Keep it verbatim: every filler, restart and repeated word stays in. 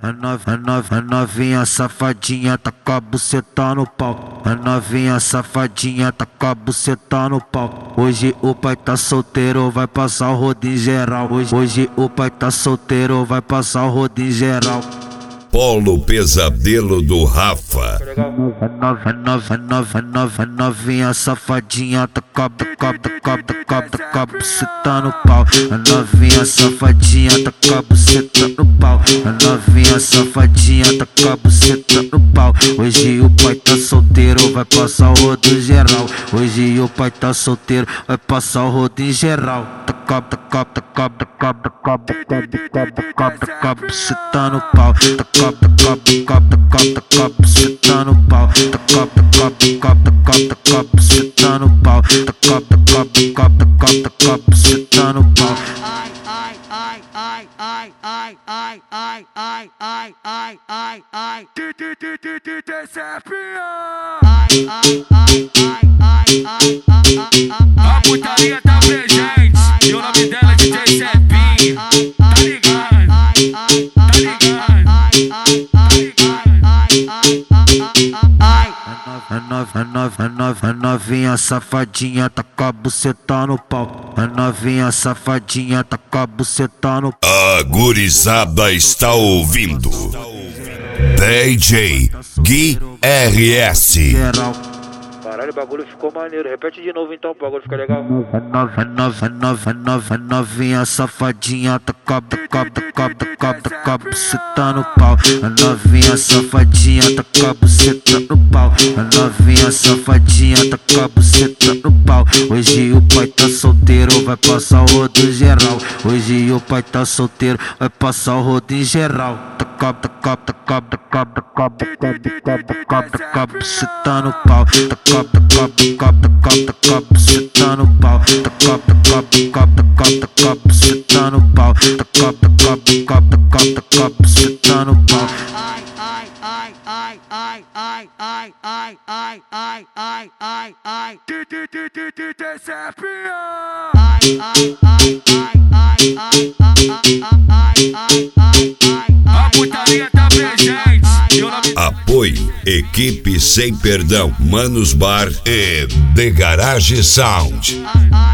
A nove, a nove, a novinha safadinha tá com a buceta no pau. A novinha safadinha tá com a buceta no pau. Hoje o pai tá solteiro, vai passar o rodo em geral. Hoje, hoje o pai tá solteiro, vai passar o rodo em geral. Polo Pesadelo do Rafa. A nova, a nova, a nova, a nova, a novinha safadinha tá com a com a buceta no pau. A novinha safadinha tá com a buceta no pau. A novinha safadinha tá com a buceta no pau. Hoje o pai tá solteiro, vai passar o rodo em geral. Hoje o pai tá solteiro, vai passar o rodo em geral. Tá com a buceta no pau. Tá com a buceta no pau. Tá com a buceta no pau. Tá com a buceta no pau. Ai, ai, ai, ai, ai, ai, ai, ai, ai, ai, ai, ai, ai. Ai, ai, ai, ai, ai, ai, a putaria tá presente e o nome dela é D J Cepinho. Tá ligado? Tá ligado? A nova, a nova, a nova, a novinha safadinha tá com a buceta no pau. A novinha safadinha tá com a buceta no pau. A gurizada está ouvindo D J Gui R S. Caralho, o bagulho ficou maneiro. Repete de novo então, o bagulho fica legal. A nova, a nova, a nova, a nova, a novinha safadinha tá com a com a buceta no pau. A novinha safadinha tá com a buceta no pau. A novinha safadinha tá com a buceta no pau. Hoje o pai tá solteiro, vai passar o rodo em geral. Hoje o pai tá solteiro, vai passar o rodo em geral. Tá com a buceta no pau. Tá com a buceta no pau. Tá com a buceta no pau. Tá com a buceta no pau. ai, ai, ai, ai, ai, ai, ai, ai, ai, ai, ai, ai, ai. Ai, ai, ai, ai, ai, ai, ai, ai, ai, ai. A putaria tá presente e o nome... Apoio Equipe Sem Perdão, Manos Bar e The Garage Sound. Ai, ai.